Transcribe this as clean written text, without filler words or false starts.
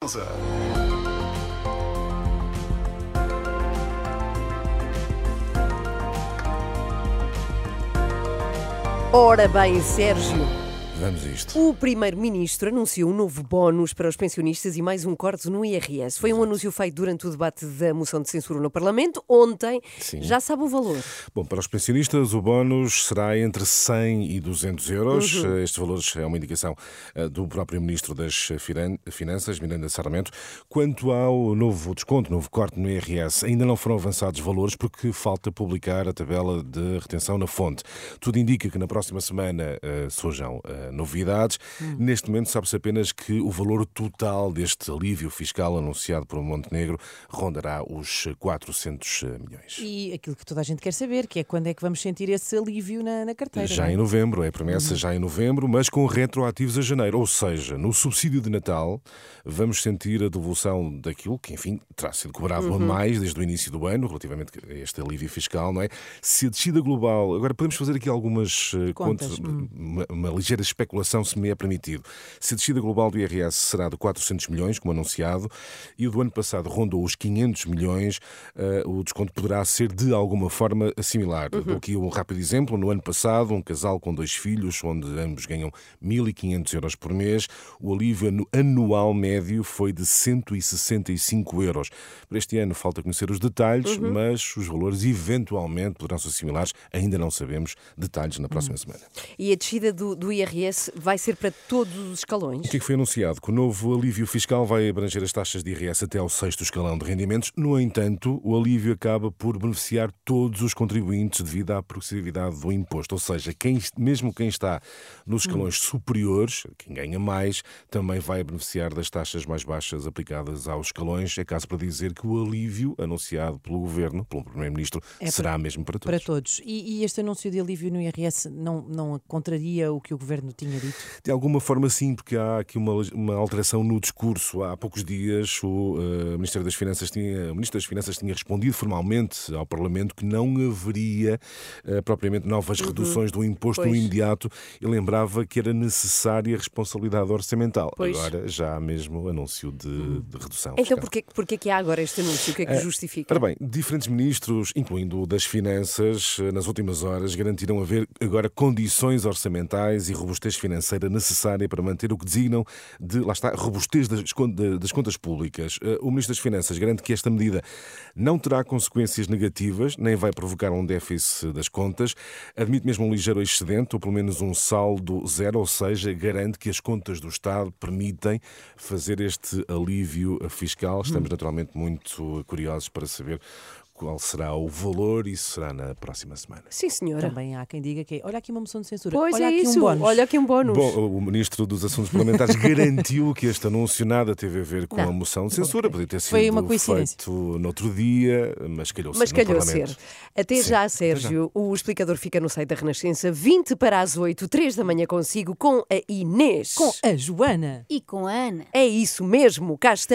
Sousa. Ora bem, Sérgio, Vamos a isto. o primeiro-ministro anunciou um novo bónus para os pensionistas e mais um corte no IRS. Foi um anúncio feito durante o debate da moção de censura no Parlamento. Ontem, Sim. já sabe o valor. Bom, para os pensionistas o bónus será entre 100 e 200 euros. Estes valores é uma indicação do próprio Ministro das Finanças, Miranda Sarmento. Quanto ao novo desconto, novo corte no IRS, ainda não foram avançados valores porque falta publicar a tabela de retenção na fonte. Tudo indica que na próxima semana surjam novidades. Neste momento sabe-se apenas que o valor total deste alívio fiscal anunciado por Montenegro rondará os 400 milhões. E aquilo que toda a gente quer saber, que é quando é que vamos sentir esse alívio na carteira. Já não é? em novembro, é a promessa já em novembro, mas com retroativos a janeiro. Ou seja, no subsídio de Natal vamos sentir a devolução daquilo que, enfim, terá sido cobrado a mais desde o início do ano, relativamente a este alívio fiscal, não é? Se a descida global... Agora, podemos fazer aqui algumas Contas. uma ligeira especulação, se me é permitido. Se a descida global do IRS será de 400 milhões, como anunciado, e o do ano passado rondou os 500 milhões, o desconto poderá ser de alguma forma similar. Dou aqui um rápido exemplo. No ano passado, um casal com 2 filhos, onde ambos ganham 1.500 euros por mês, o alívio anual médio foi de 165 euros. Para este ano falta conhecer os detalhes, mas os valores eventualmente poderão ser similares. Ainda não sabemos detalhes na próxima semana. E a descida do IRS vai ser para todos os escalões? O que é que foi anunciado? Que o novo alívio fiscal vai abranger as taxas de IRS até ao 6º escalão de rendimentos. No entanto, o alívio acaba por beneficiar todos os contribuintes devido à progressividade do imposto. Ou seja, mesmo quem está nos escalões superiores, quem ganha mais, também vai beneficiar das taxas mais baixas aplicadas aos escalões. É caso para dizer que o alívio anunciado pelo Governo, pelo Primeiro-Ministro, será mesmo para todos. Para todos. E este anúncio de alívio no IRS não contraria o que o Governo tinha dito? De alguma forma sim, porque há aqui uma alteração no discurso. Há poucos dias o Ministro das Finanças tinha respondido formalmente ao Parlamento que não haveria propriamente novas reduções do imposto no imediato e lembrava que era necessária a responsabilidade orçamental. Pois. Agora já há mesmo anúncio de redução Então, fiscal. porquê que há agora este anúncio? O que é que justifica? Ora bem, diferentes ministros, incluindo o das Finanças, nas últimas horas garantiram haver agora condições orçamentais e robustez financeira necessária para manter o que designam de, lá está, robustez das contas públicas. O Ministro das Finanças garante que esta medida não terá consequências negativas, nem vai provocar um déficit das contas, admite mesmo um ligeiro excedente, ou pelo menos um saldo zero, ou seja, garante que as contas do Estado permitem fazer este alívio fiscal. Estamos naturalmente muito curiosos para saber qual será o valor, e isso será na próxima semana. Sim, senhora. Também há quem diga que olha aqui uma moção de censura, Pois olha é aqui isso, um bónus. olha aqui um bónus. Bom, o Ministro dos Assuntos Parlamentares garantiu que este anúncio nada teve a ver com a moção de censura. Podia ter sido Foi uma coincidência. feito noutro dia, mas calhou-se Mas no calhou Parlamento. ser. Até Sim, já, até Sérgio. O explicador fica no site da Renascença, 20 para as 8, 3 da manhã consigo, com a Inês. Com a Joana. E com a Ana. É isso mesmo, cá está.